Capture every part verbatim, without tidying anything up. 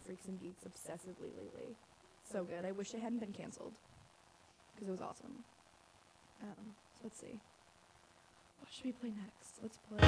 Freaks and Geeks obsessively lately. So good. I wish it hadn't been canceled because it was awesome. Um, so let's see. What should we play next? Let's play.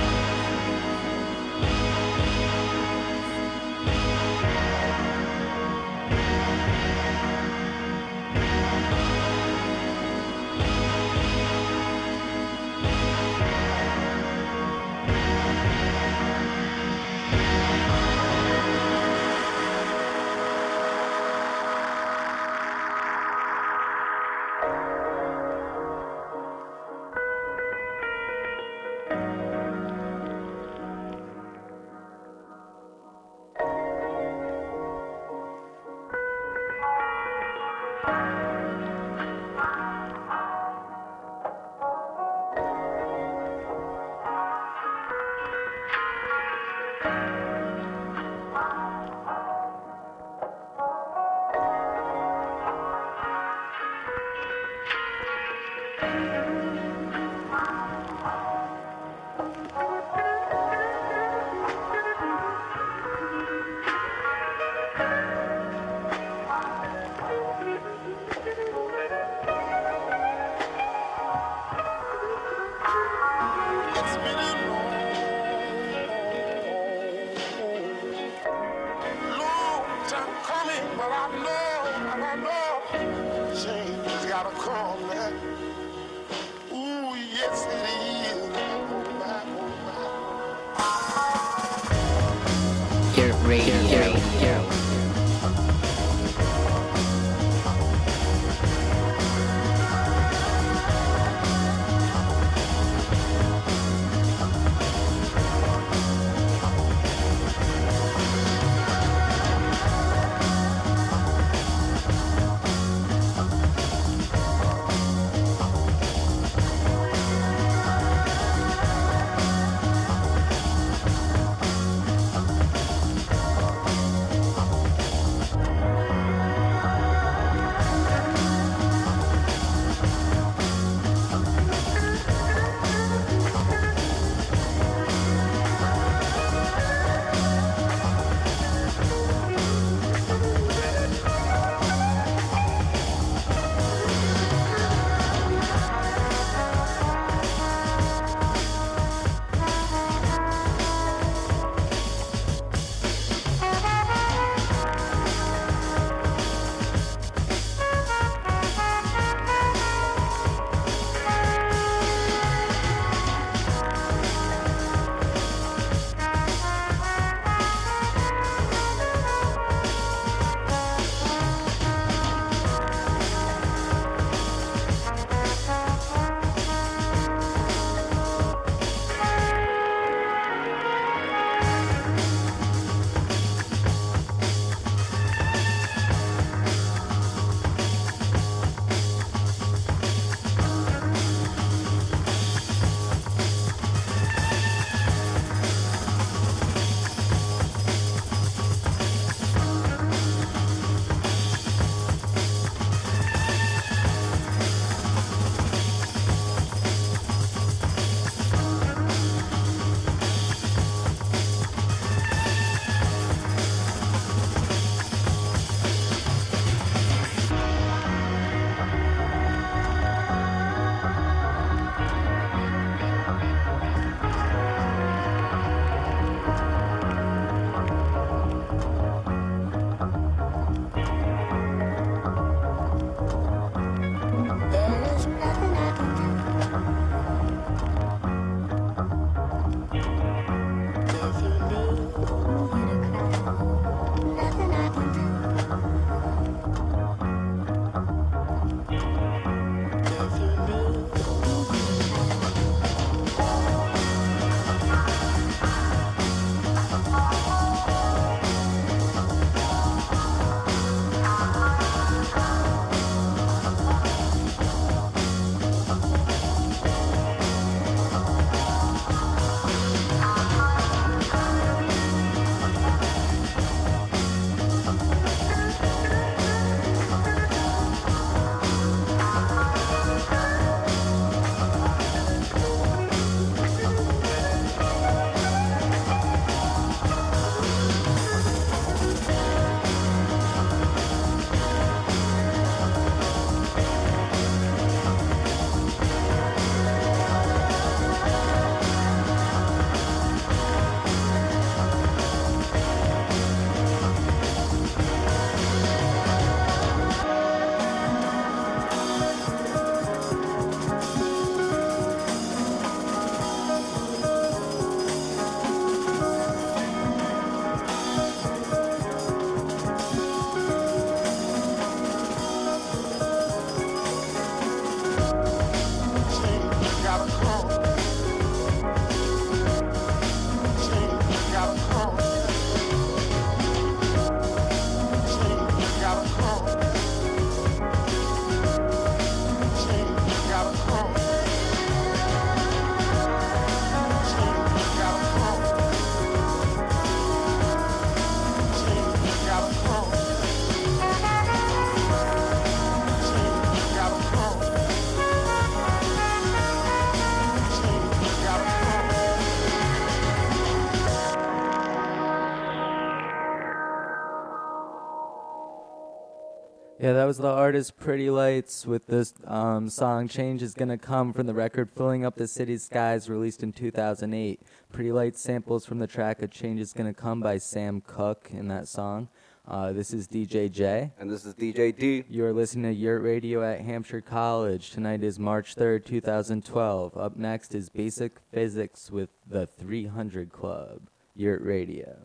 Yeah, that was the artist Pretty Lights with this um, song Change Is Gonna Come from the record Filling Up the City's Skies, released in two thousand eight. Pretty Lights samples from the track of Change Is Gonna Come by Sam Cooke in that song. Uh, this is D J J. And this is D J D. You're listening to Yurt Radio at Hampshire College. Tonight is March third, two thousand twelve. Up next is Basic Physics with the three hundred Club. Yurt Radio.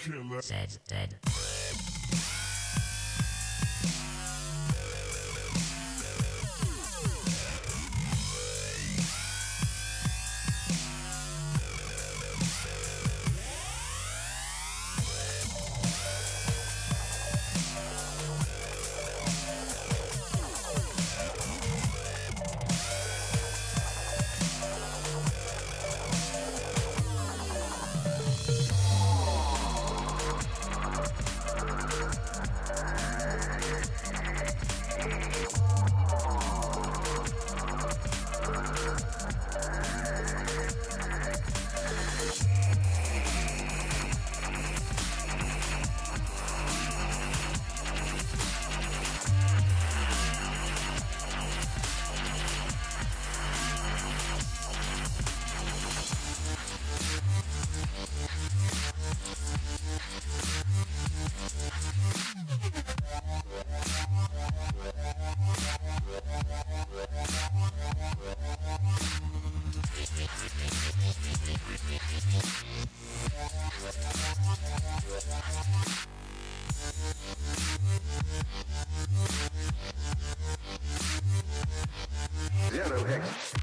Said dead. Zero X.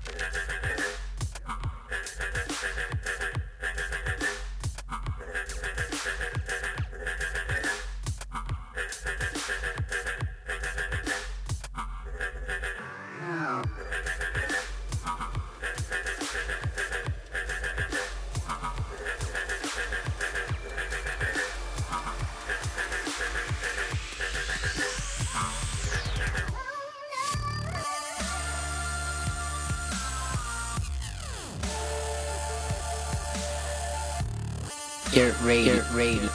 Get ready. Get ready.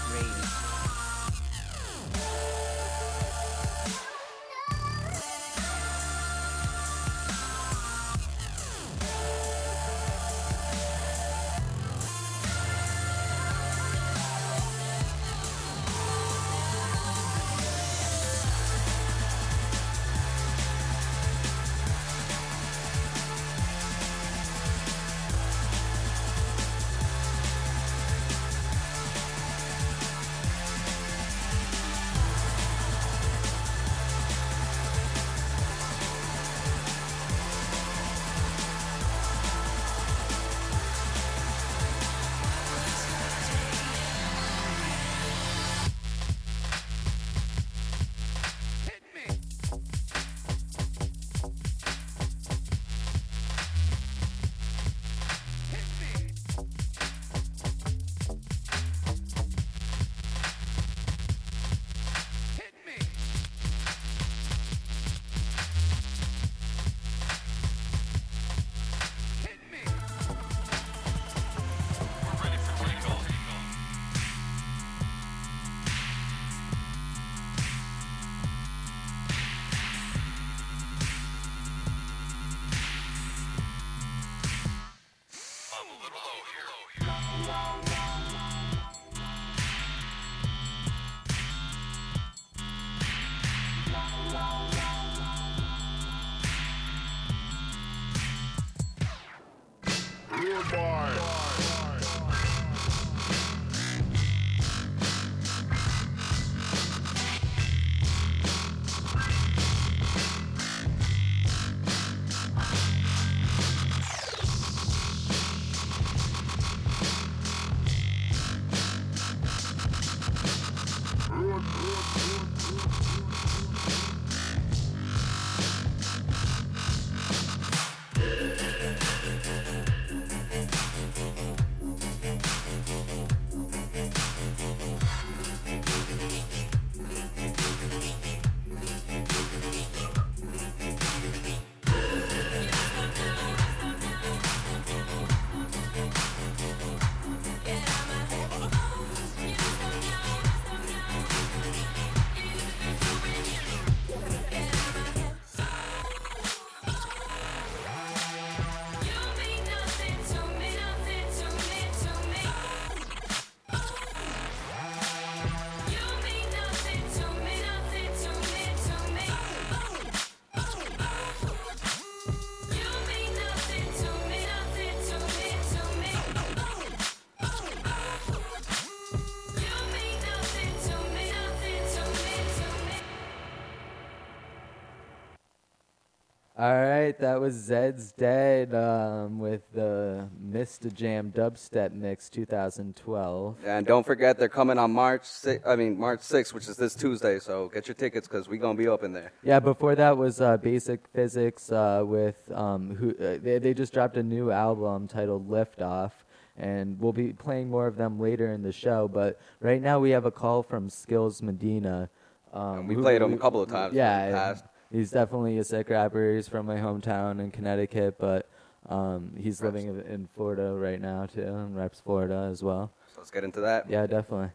All right, that was Zed's Dead um, with the Mista Jam Dubstep Mix two thousand twelve. And don't forget, they're coming on March sixth, I mean March sixth, which is this Tuesday. So get your tickets because we're gonna be open there. Yeah, before that was uh, Basic Physics uh, with um, who uh, they they just dropped a new album titled Liftoff, and we'll be playing more of them later in the show. But right now we have a call from Skills Medina. Um, And we who- played him a couple of times in the Yeah, past. he's definitely a sick rapper. He's from my hometown in Connecticut, but um, he's Reps. living in- in Florida right now too, and reps Florida as well. So let's get into that. Yeah, definitely.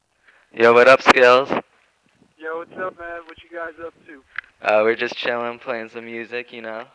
Yo, what up, Skills? Yo, what's up, man? What you guys up to? Uh, we're just chilling, playing some music, you know.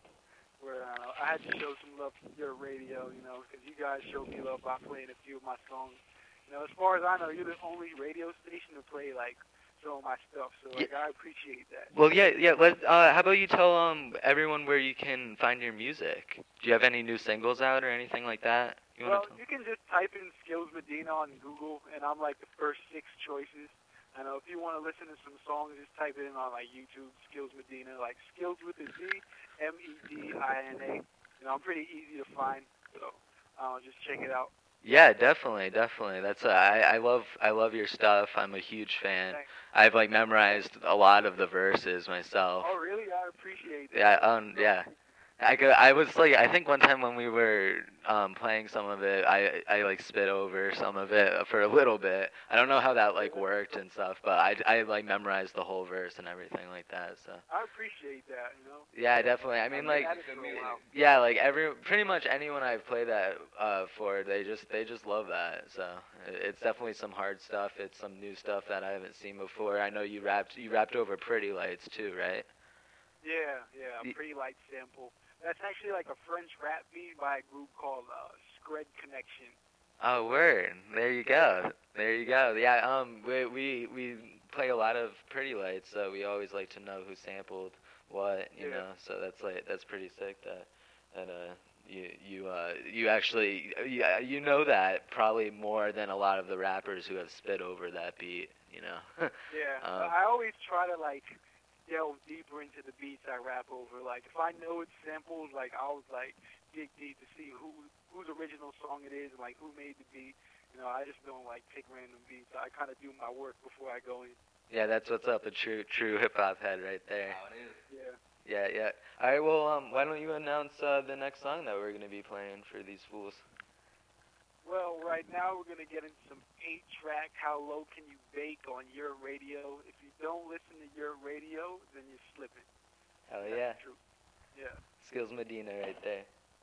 Where uh, I had to show some love to your radio, you know, because you guys showed me love by playing a few of my songs. You know, as far as I know, you're the only radio station to play like some of my stuff, so like I appreciate that. Well, yeah, yeah. Let. Uh, how about you tell um everyone where you can find your music? Do you have any new singles out or anything like that? You Well, wanna tell? you can just type in Skills Medina on Google, and I'm like the first six choices. I know if you want to listen to some songs, just type it in on like YouTube, Skills Medina, like Skills with a Z, M E D I N A. You know, I'm pretty easy to find, so uh, just check it out. Yeah, definitely, definitely. That's uh, I, I love I love your stuff. I'm a huge fan. Thanks. I've like memorized a lot of the verses myself. Oh, really? I appreciate that. Yeah, um, yeah. I go, I was like, I think one time when we were um, playing some of it, I, I like spit over some of it for a little bit. I don't know how that like worked and stuff, but I, I like memorized the whole verse and everything like that. So I appreciate that, you know. yeah, definitely. I mean, like, had it for a while. yeah, like every pretty much anyone I've played that uh, for, they just they just love that. So it- it's definitely some hard stuff. It's some new stuff that I haven't seen before. I know you rapped you rapped over Pretty Lights too, right? Yeah, yeah, Y- a pretty light sample. That's actually like a French rap beat by a group called uh, Scred Connection. Oh, word. There you go. There you go. Yeah, um, we we we play a lot of Pretty Lights, so we always like to know who sampled what, you Yeah. know. So that's like that's pretty sick that that uh you you uh you actually yeah you know that probably more than a lot of the rappers who have spit over that beat, you know. Yeah, Um, I always try to like delve deeper into the beats I rap over. Like if I know it's samples, like I'll like dig deep to see who whose original song it is and like who made the beat. You know, I just don't like pick random beats. I kind of do my work before I go in. Yeah, that's what's up, a true true hip hop head right there. Yeah. Yeah, yeah. All right, well, um, why don't you announce uh, the next song that we're gonna be playing for these fools? Well, right now we're gonna get into some eight-track "How Low Can You Bake" on your radio. If you don't listen to your radio, then you're slipping. Hell That's yeah. the truth. Yeah. Skills Medina right there.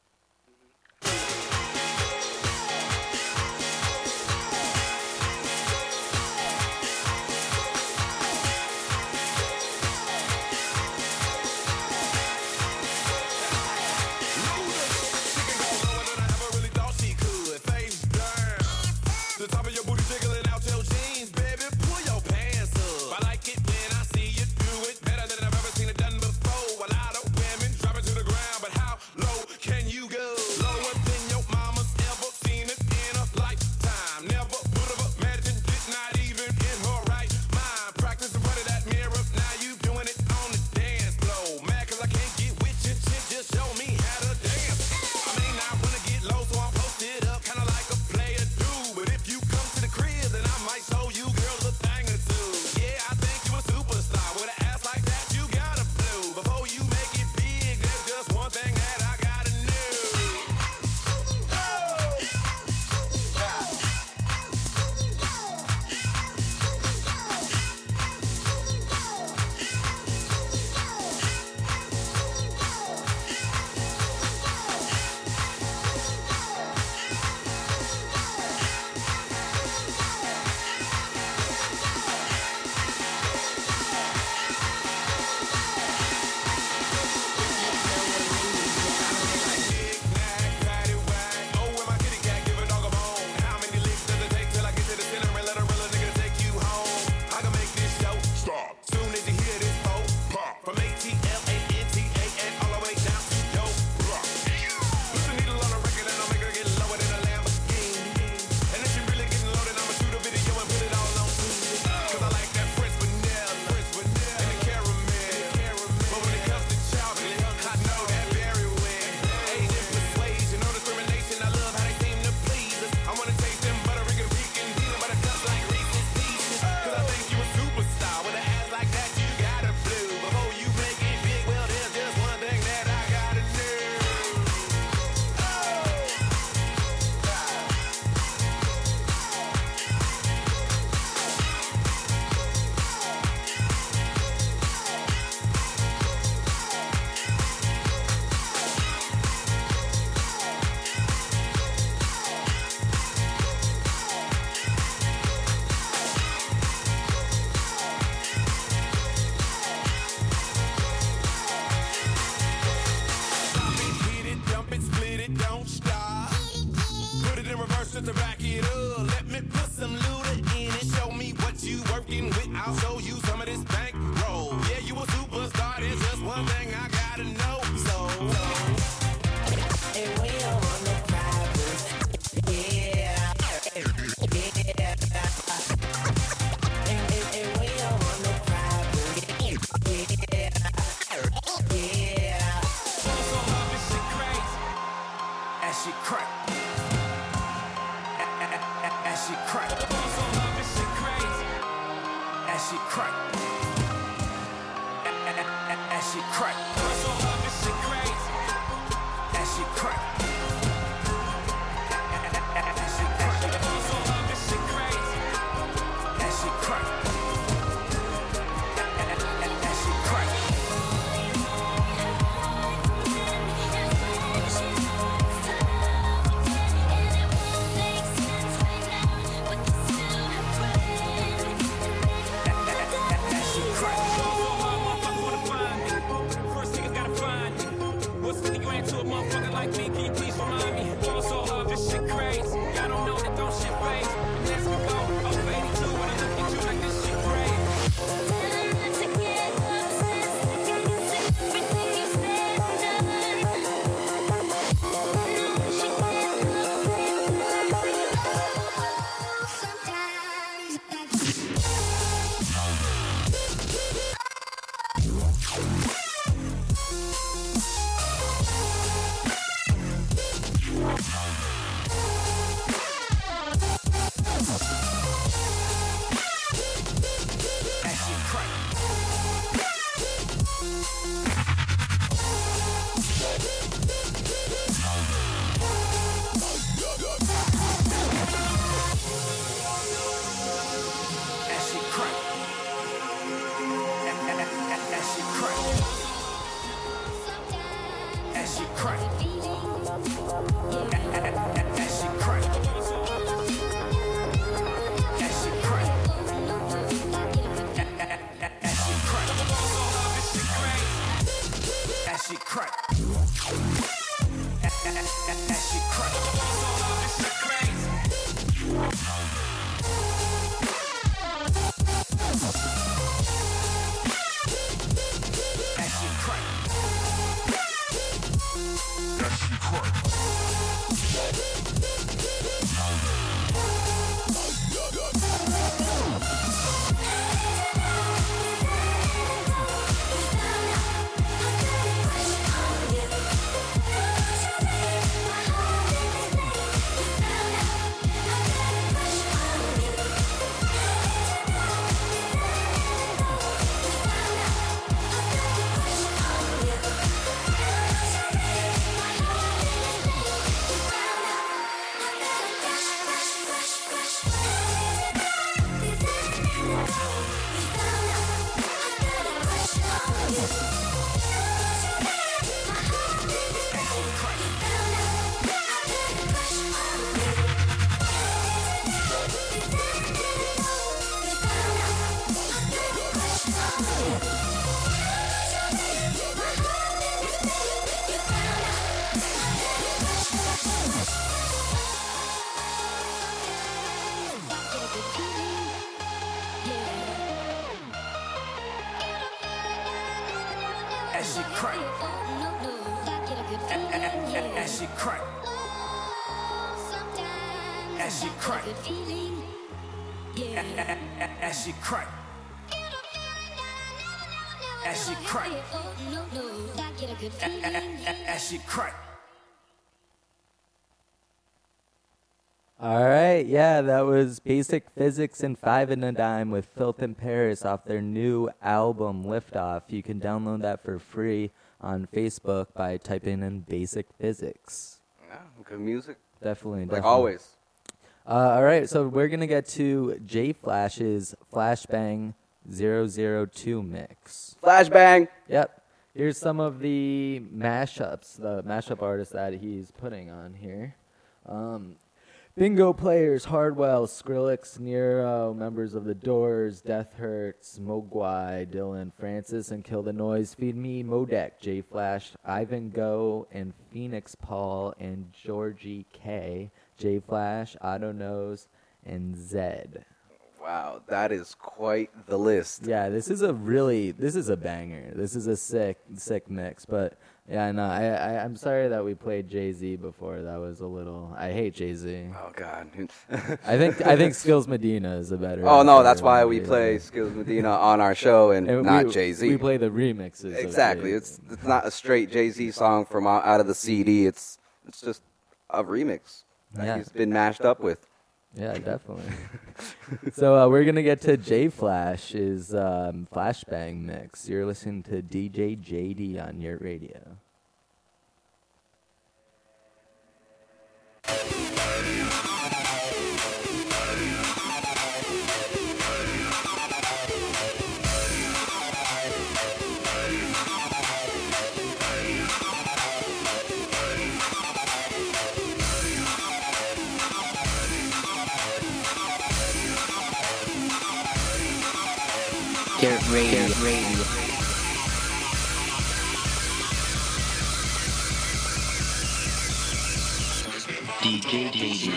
The top of your booty jiggling out your jeans, baby. Pull your pants up. I like it when I see you do it better than I've ever seen it done before. A lot of women drop it to the ground, but how low can it don't stop. Put it in reverse just to back it up. Let me put some looter in it. Show me what you working with. I'll show you some of this bankroll. Yeah, you a superstar. There's just one thing I gotta know. So, and we on the private. Yeah. And, and, and we on the private. Yeah. Yeah. So love this shit crazy. That shit crack. That shit crack. So love this shit crazy. That shit crack. That shit crack. So love this shit crazy. That shit crack. That shit crack. So love this shit crazy. That shit crack. That shit crack. What's fifty grand to a motherfucker like me? Can you please remind me? Ball so hard, this shit crazy. Y'all don't know that don't shit phase. And let's go over eighty-two when I look at you like this shit crazy. All right, yeah, that was Basic Physics and Five and a Dime with Filth in Paris off their new album, Liftoff. You can download that for free on Facebook by typing in Basic Physics. Yeah, good music. Definitely, like definitely. always. Uh, all right, so we're going to get to J Flash's Flashbang zero zero two mix. Flashbang! Yep. Here's some of the mashups, the mashup artists that he's putting on here. Um, Bingo players, Hardwell, Skrillex, Nero, members of The Doors, Death Hurts, Mogwai, Dylan, Francis, and Kill the Noise, Feed Me, Modek, J Flash, Ivan Go, and Phoenix Paul, and Georgie K, J Flash, Otto Nose, and Zed. Wow, that is quite the list. Yeah, this is a really, this is a banger. This is a sick, sick mix. But yeah, no, I, I, I'm sorry that we played Jay-Z before. That was a little. I hate Jay-Z. Oh God. I think, I think Skills Medina is a better. Oh no, rapper that's why than we Jay-Z. play Skills Medina on our show and, And not we, Jay Z. We play the remixes. of Exactly. Jay-Z. It's it's not a straight Jay Z song from out out of the C D. It's it's just a remix that Yeah. he's been mashed up with. Yeah, definitely. So uh, we're gonna get to J Flash's um, Flashbang mix. You're listening to D J J D on your radio. Dirt Radio. Dirt Radio. D J J D.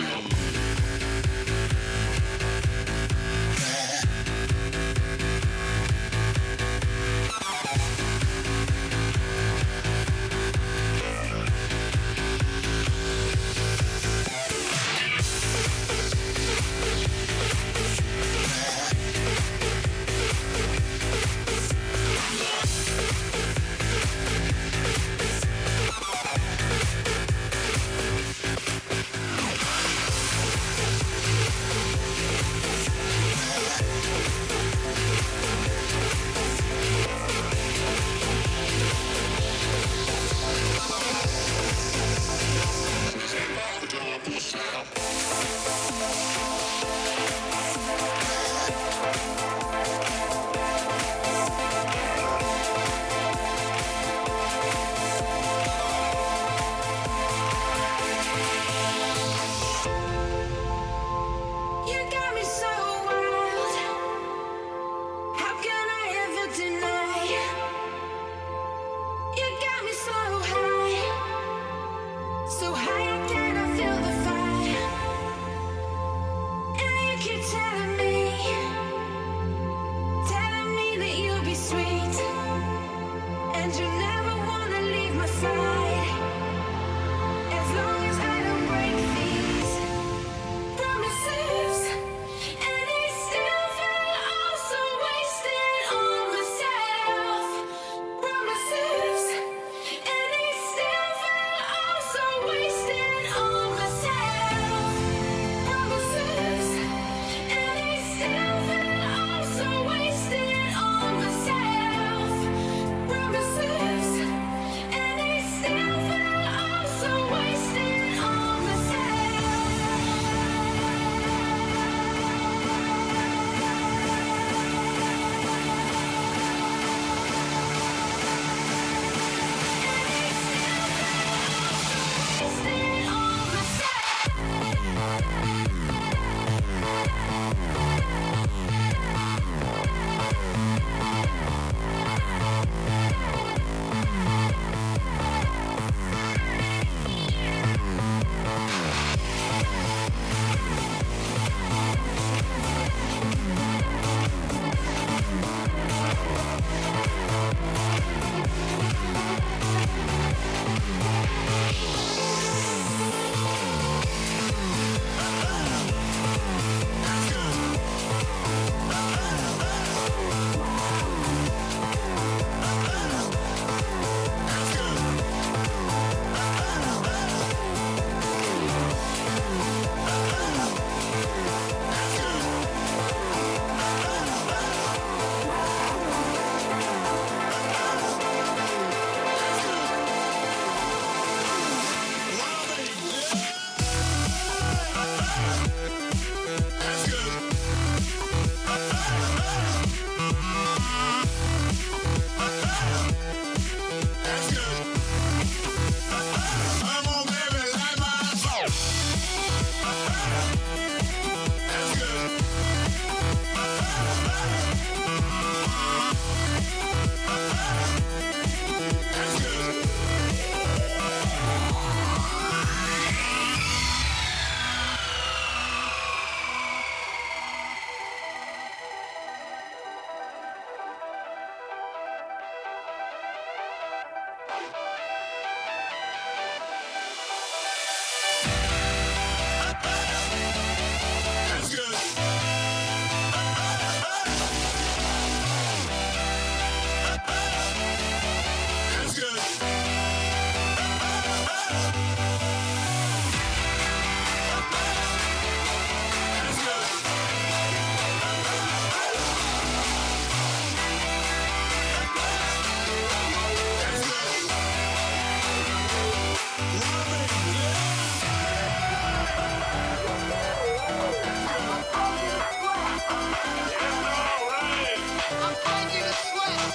You got me so wild. How can I ever deny? You got me so high, so high I cannot feel the fire. And you keep telling me, telling me that you'll be sweet, and you never wanna leave my side. As long as I don't break these promises, and I still feel all so wasted on myself. Promises, and I still feel all so wasted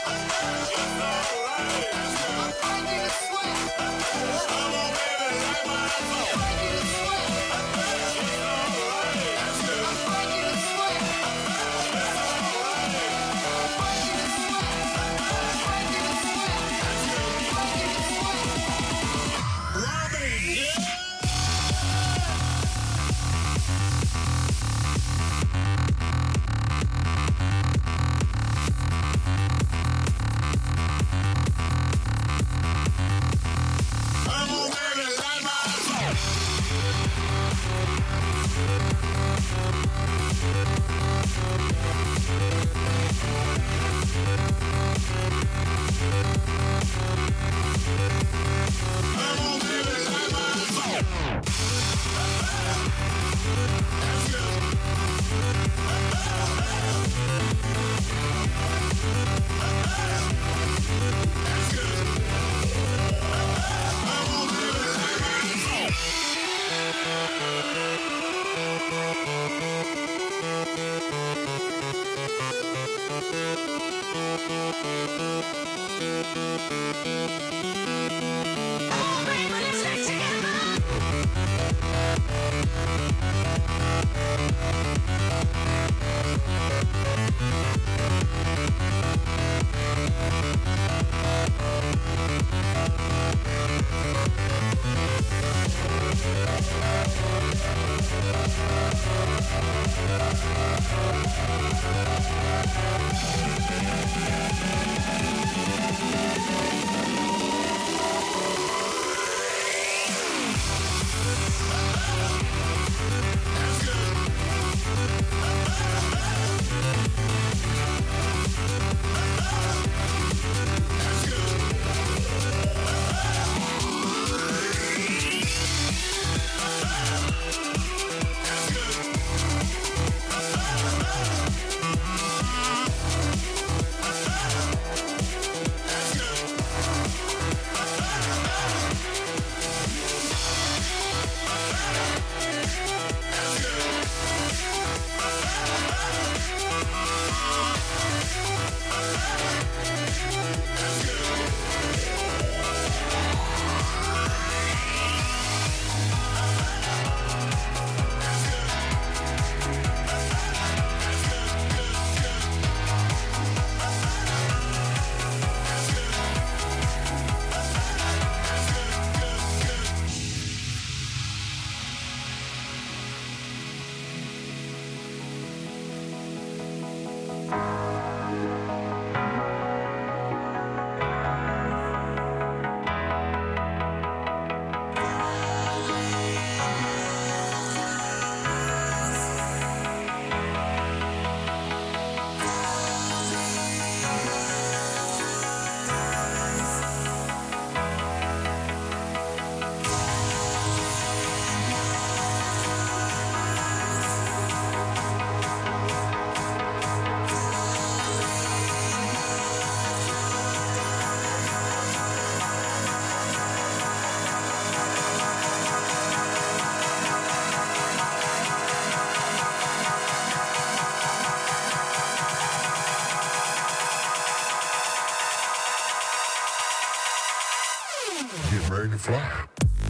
Get ready to fly.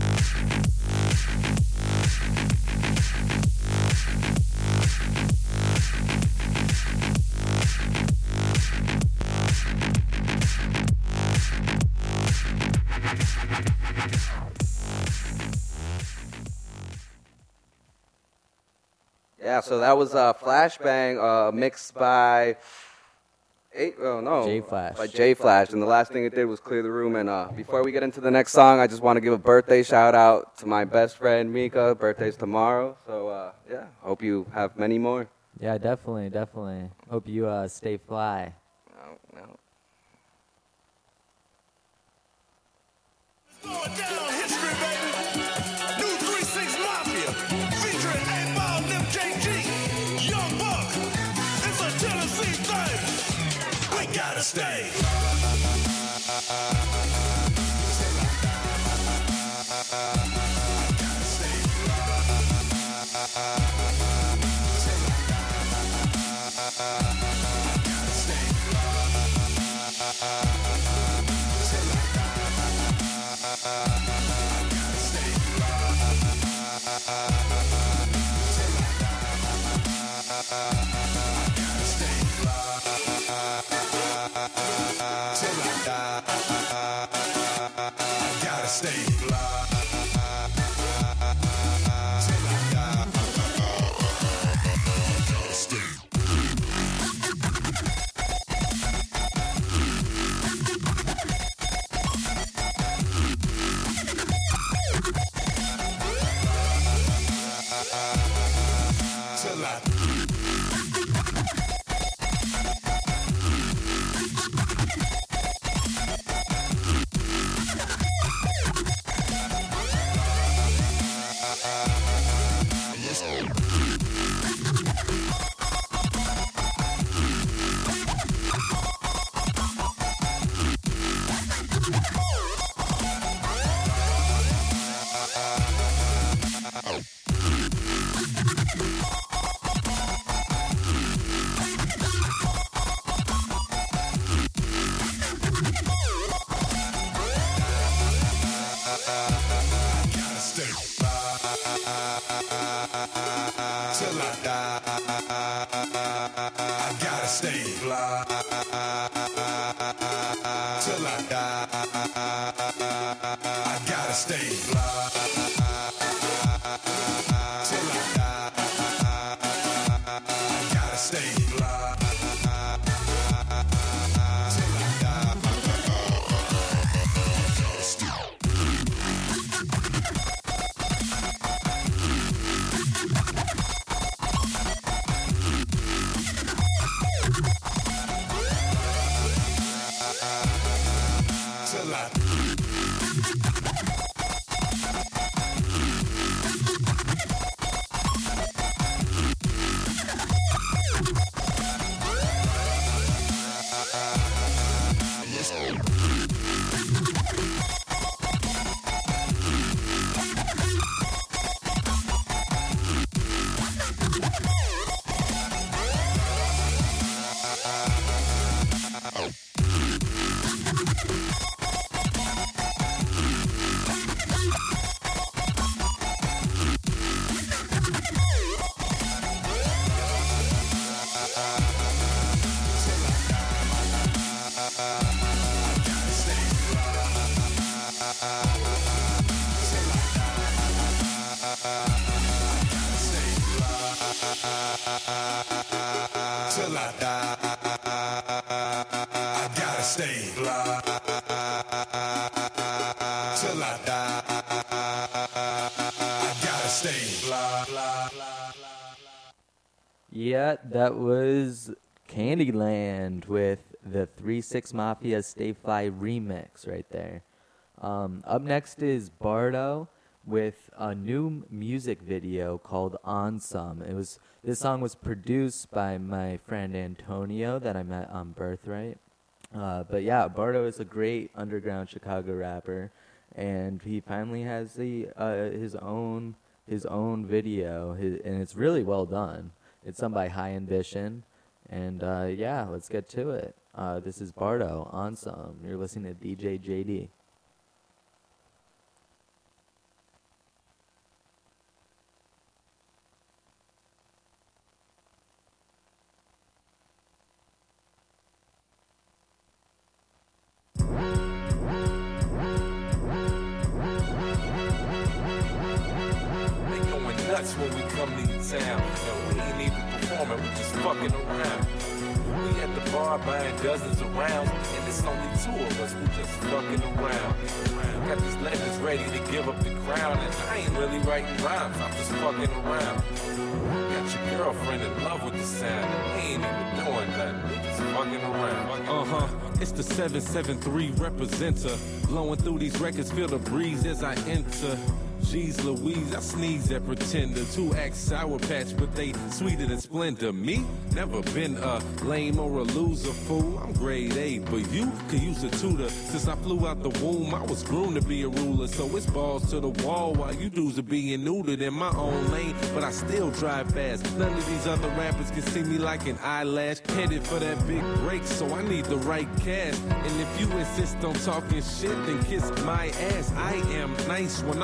Yeah, so that was uh, Flashbang uh, mixed by eight, oh no, J Flash. by J Flash, and the last thing it did was clear the room. And uh, before we get into the next song, I just want to give a birthday shout out to my best friend Mika. Birthday's tomorrow, so uh, yeah, hope you have many more. Yeah, definitely, definitely. Hope you uh, stay fly. No, no. Going down history, baby. New three six Mafia, featuring eight Ball and M J G. Young Buck, it's a Tennessee thing. We gotta stay. Yeah, that was Candyland with the three six Mafia Stay Fly remix right there. Um, up next is Bardo with a new music video called On Some. It was this song was produced by my friend Antonio that I met on Birthright. Uh, but yeah, Bardo is a great underground Chicago rapper, and he finally has the uh, his own his own video, his, and it's really well done. It's done by High Ambition, and uh, yeah, let's get to it. Uh, this is Bardo on Some. You're listening to D J J D. When we come to your town, and we ain't even performing, we just fucking around. We at the bar buying dozens of rounds, and it's only two of us, we just fucking around. Got these legends ready to give up the crown, and I ain't really writing rhymes, I'm just fucking around. Got your girlfriend in love with the sound, and we ain't even doing nothing, we just fucking around. Uh-huh, it's the seven seven three representer, blowing through these records, feel the breeze as I enter. Jeez Louise, I sneeze at Pretender. Two act Sour Patch, but they sweeter than Splendor. Me? Never been a lame or a loser, fool. I'm grade A, but you could use a tutor. Since I flew out the womb, I was groomed to be a ruler. So it's balls to the wall while you dudes are being neutered in my own lane. But I still drive fast. None of these other rappers can see me like an eyelash. Headed for that big break, so I need the right cast. And if you insist on talking shit, then kiss my ass. I am nice when I'm up on the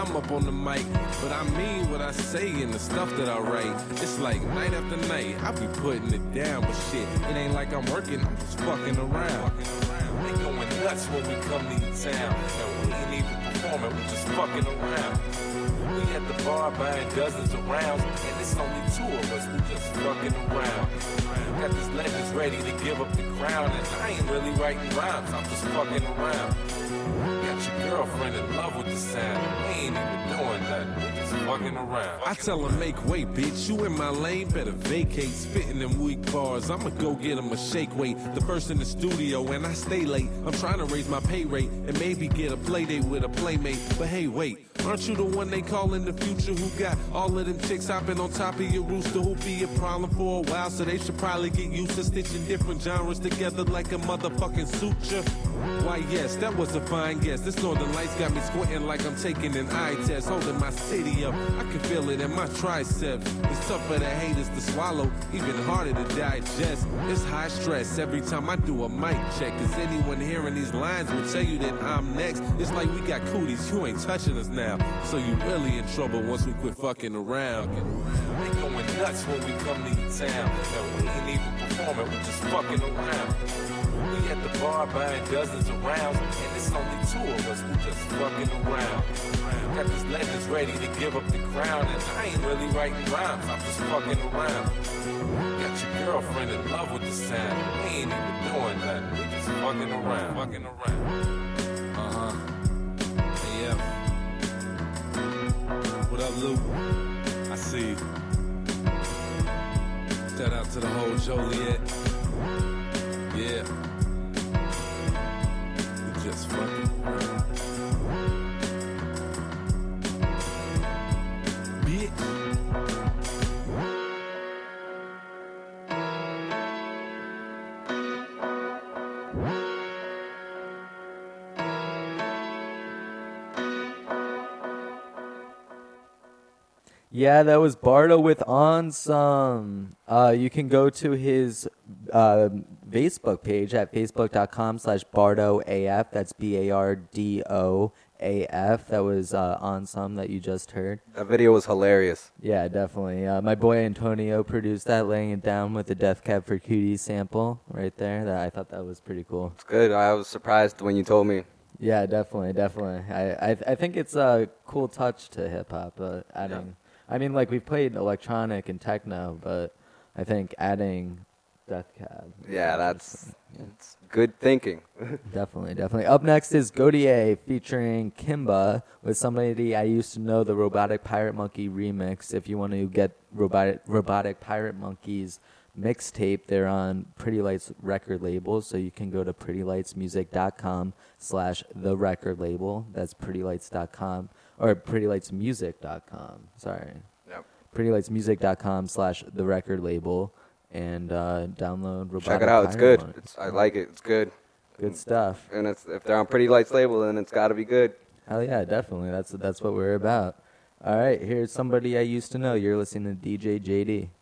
the mic. But I mean what I say and the stuff that I write. It's like night after night, I be putting it down. But shit, it ain't like I'm working, I'm just fucking around. They going nuts when we come to your town. And we ain't even performing, we just fucking around. We at the bar buying dozens of rounds, and it's only two of us, we just fucking around. Got these legends ready to give up the crown, and I ain't really writing rhymes, I'm just fucking around. Got your girlfriend in love with the sound, and we ain't even doing nothing, we just fucking around. I tell her make way, bitch, you in my lane, better vacate. Spitting them weak bars, I'ma go get them a shake weight. The first in the studio, and I stay late. I'm trying to raise my pay rate, and maybe get a play date with a playmate. But hey, wait, aren't you the one they call in the future who got all of them chicks hopping on top of your rooster who be a problem for a while? So they should probably get used to stitching different genres together like a motherfucking suture. Why yes, that was a fine guess. This Northern Lights got me squinting like I'm taking an eye test. Holding my city up, I can feel it in my triceps. It's tough for the haters to swallow, even harder to digest. It's high stress every time I do a mic check. Cause anyone hearing these lines will tell you that I'm next. It's like we got cooties, you ain't touching us now. So you really in trouble once we quit fucking around. They going nuts when we come to your town. And we ain't even performing, we just fucking around. We at the bar buying dozens of rounds, and it's only two of us, we just fucking around. Got these legends ready to give up the crown, and I ain't really writing rhymes, I'm just fucking around. Got your girlfriend in love with the sound, and we ain't even doing nothing, we just fucking around, fucking around. Uh-huh. Hey, yeah. What up, Luke? I see you. Shout out to the whole Joliet. Yeah. We just fucking around. Bitch. Yeah, that was Bardo with On Some. Uh, you can go to his uh, Facebook page at facebook.com slash BardoAF. That's B A R D O A F. That was uh, On Some that you just heard. That video was hilarious. Yeah, definitely. Uh, my boy Antonio produced that, laying it down with the Death Cab for Cutie sample right there. That I thought that was pretty cool. It's good. I was surprised when you told me. Yeah, definitely, definitely. I I, I think it's a cool touch to hip hop, but adding. Yeah. I mean, like, we've played electronic and techno, but I think adding Death Cab. Yeah, that's it's good thinking. Definitely, definitely. Up next is Godier featuring Kimba with somebody I used to know, the Robotic Pirate Monkey remix. If you want to get Robotic, Robotic Pirate Monkey's mixtape, they're on Pretty Lights record label, so you can go to prettylightsmusic.com slash the record label. That's prettylights.com. Or prettylightsmusic dot com. Sorry. Yep. prettylightsmusic.com slash the record label and uh, download Robotic Check it out. It's Pirate good. Monk. It's, I like it. It's good. Good stuff. And it's, if they're on Pretty Lights label, then it's got to be good. Hell yeah, definitely. That's that's what we're about. All right, here's somebody I used to know. You're listening to D J J D.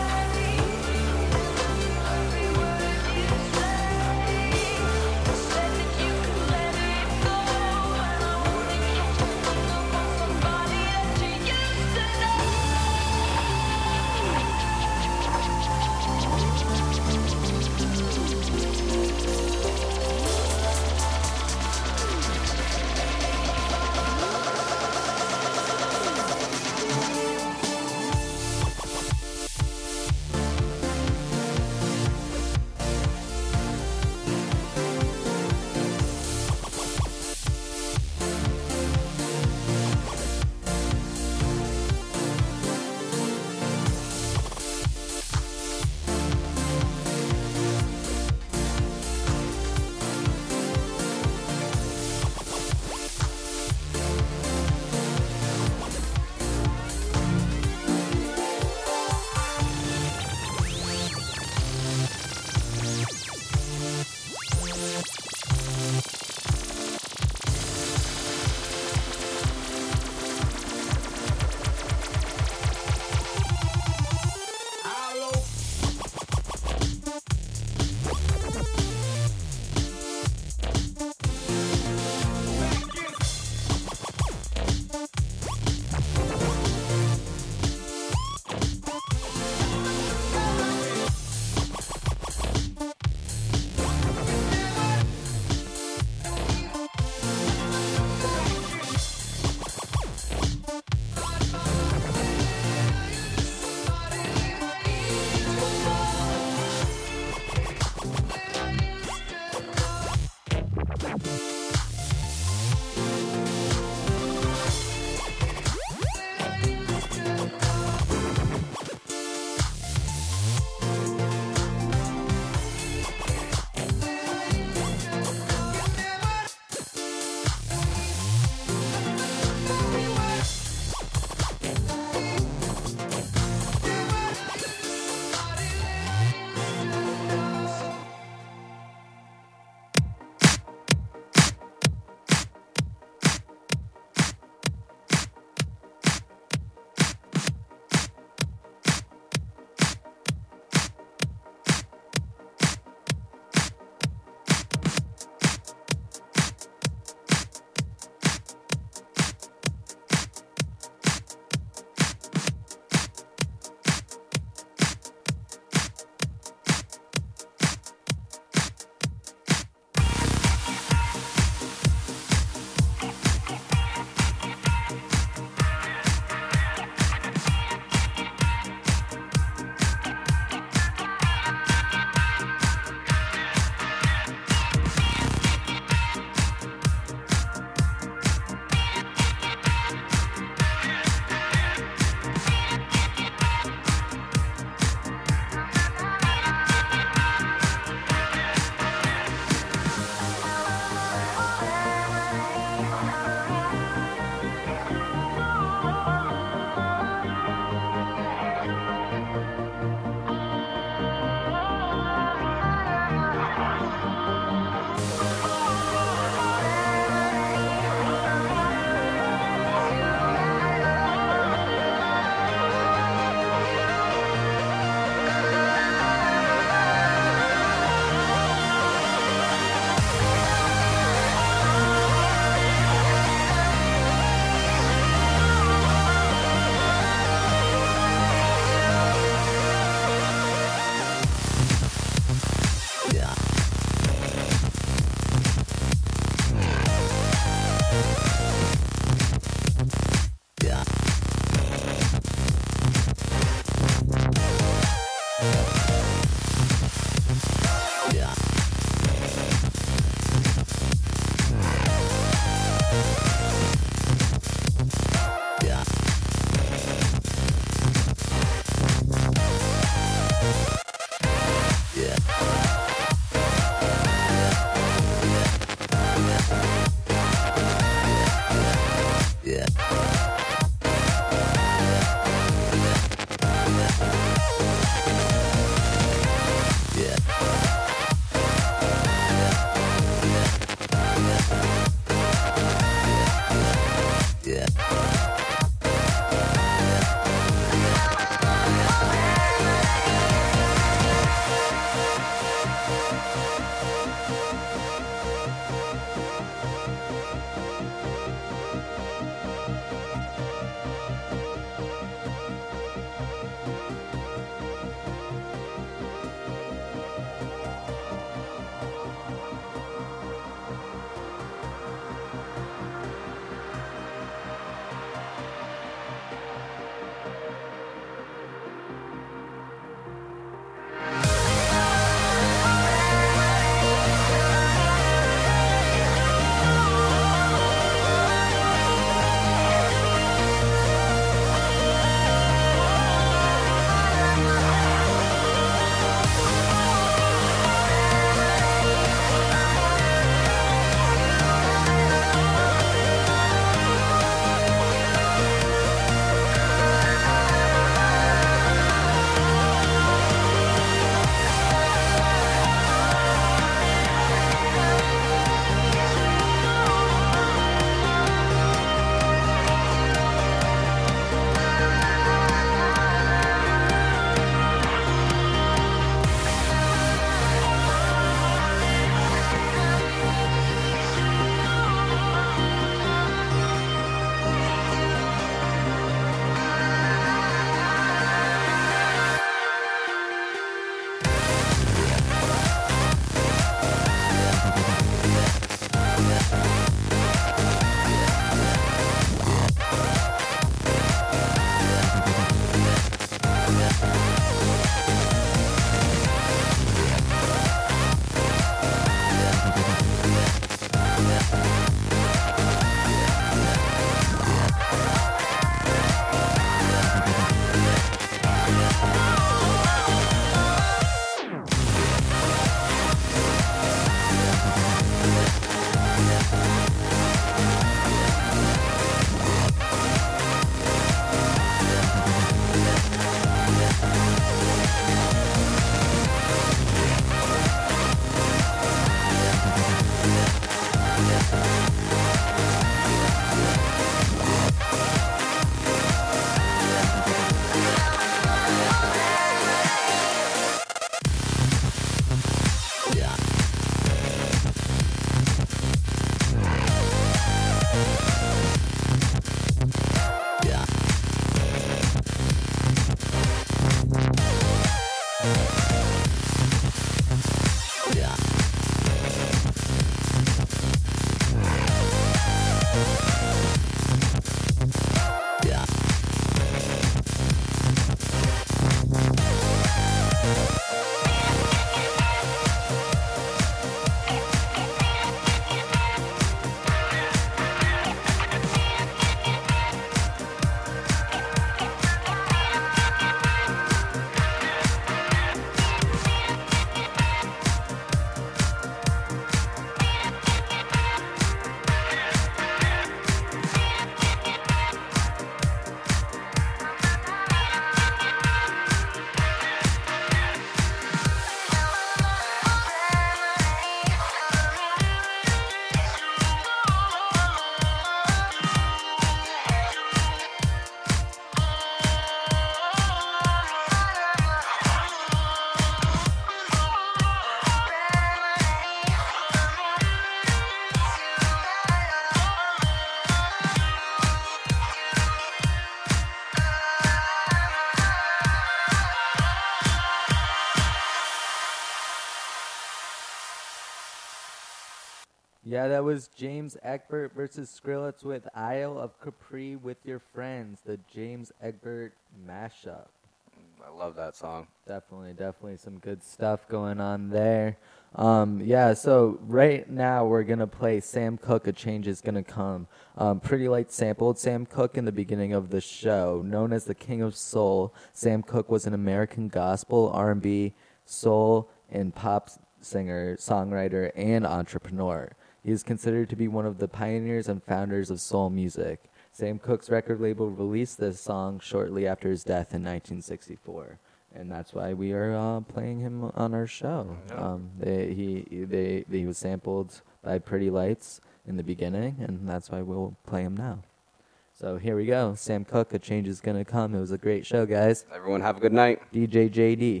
Yeah, that was James Egbert versus Skrillex with Isle of Capri with Your Friends, the James Egbert mashup. I love that song. Definitely, definitely some good stuff going on there. Um, yeah, so right now we're going to play Sam Cooke, A Change Is Gonna Come. Um, Pretty Light sampled Sam Cooke in the beginning of the show. Known as the King of Soul, Sam Cooke was an American gospel, R and B, soul, and pop singer, songwriter, and entrepreneur. He is considered to be one of the pioneers and founders of soul music. Sam Cooke's record label released this song shortly after his death in nineteen sixty-four, and that's why we are uh, playing him on our show. Um, they, he they he was sampled by Pretty Lights in the beginning, and that's why we'll play him now. So here we go. Sam Cooke, A Change Is Gonna Come. It was a great show, guys. Everyone have a good night. D J J D.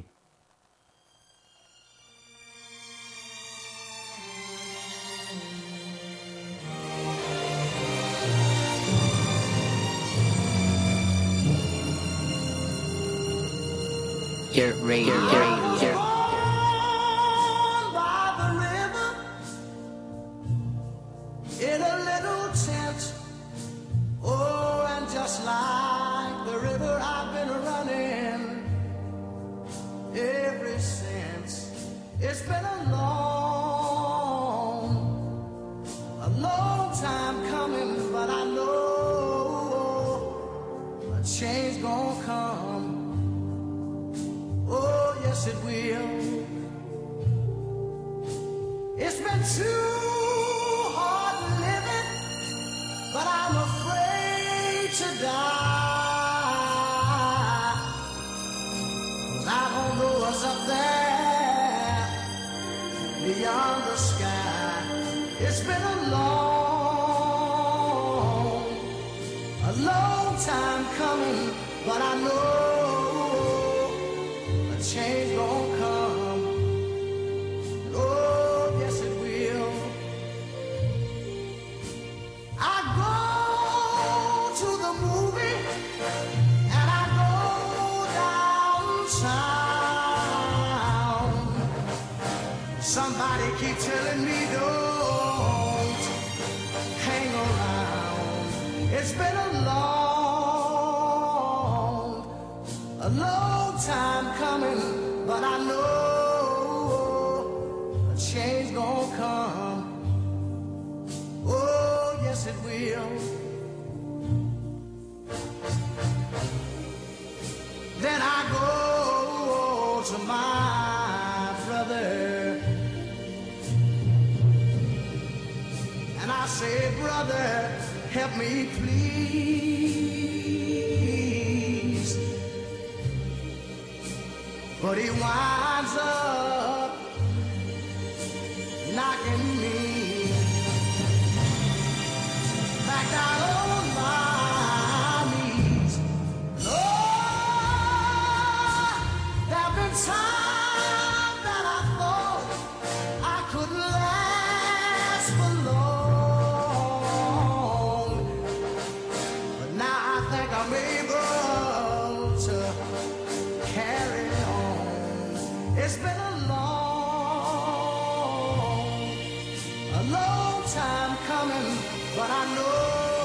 Get radio, get radio. In a little tent, oh, and just like the river I've been running ever since. It's been a long, a long time coming, but I know a change gonna come. Oh, yes it will. It's been too hard living, but I'm afraid to die. 'Cause I don't know what's up there beyond the sky. It's been a long, a long time coming, but I know a change gon' come. Oh, yes it will. I go to the movie and I go downtown. Somebody keep telling me don't hang around. It's been a long, a long time coming, but I know a change gon' come. Oh, yes it will. Then I go to my brother and I say, brother, help me please. But he winds up knocking me back down on my knees. Lord, there've been times that I thought I couldn't last for long, but now I think I'm able to carry on. It's been a long, a long time coming, but I know